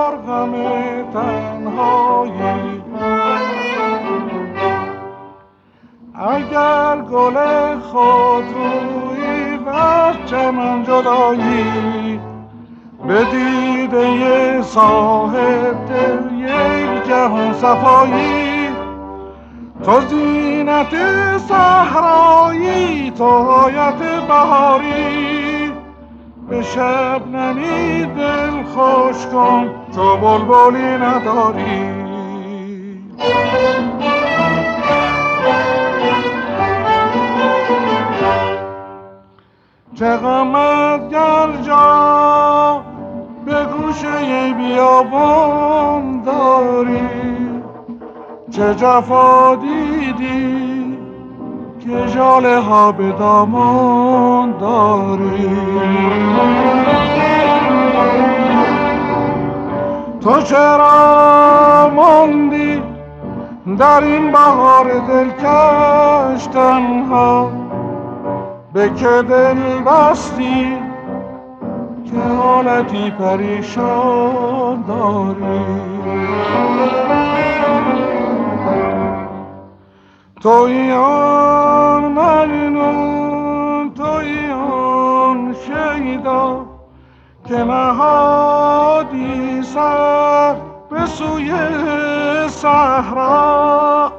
در غم تنهایی. اگر گل خود روی و چمن جدایی، به دیده صاحب دل یک جهان صفایی. تو زینت صحرایی، تو آیت بهاری، به شبنمی دل خوش کن تو بلبلی نداری. چه غمت گر جا به گوشه بیابان داری، چه جفا دیدی که ژاله ها به دامان داری. تو چرا ماندی در این بهار دلکش تنها، به که دل بستی که حالتی پریشان داری. تویی آن مجنون، تویی آن شیدا که نهادی سر به سوی صحرا.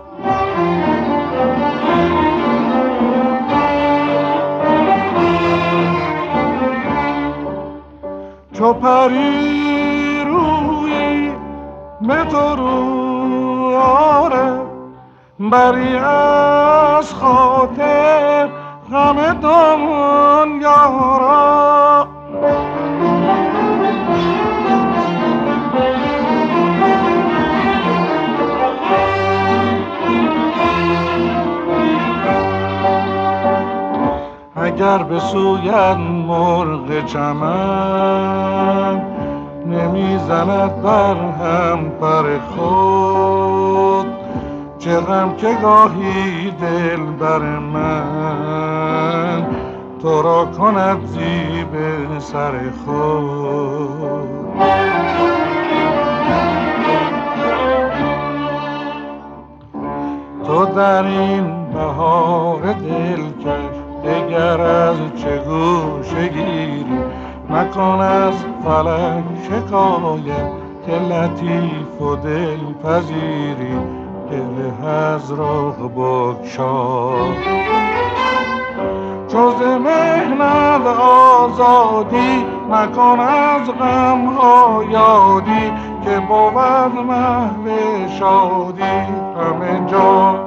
چو پری روی به تو رو آره، بری از خاطر غم دامان یارا. اگر به سویت مرغ چمن نمیزند بر هم پر خود، چه غم که گاهی دل بر من تو را کند زیب سر خود. تو در این بهار دلکش دگر از چه گوشه گیری، مکن از فلک شکایت که لطیف و دل پذیری، گره از راه بگشای. چو ز محنت آزادی، مکن از غم ها یادی، که بود محو شادی همه جا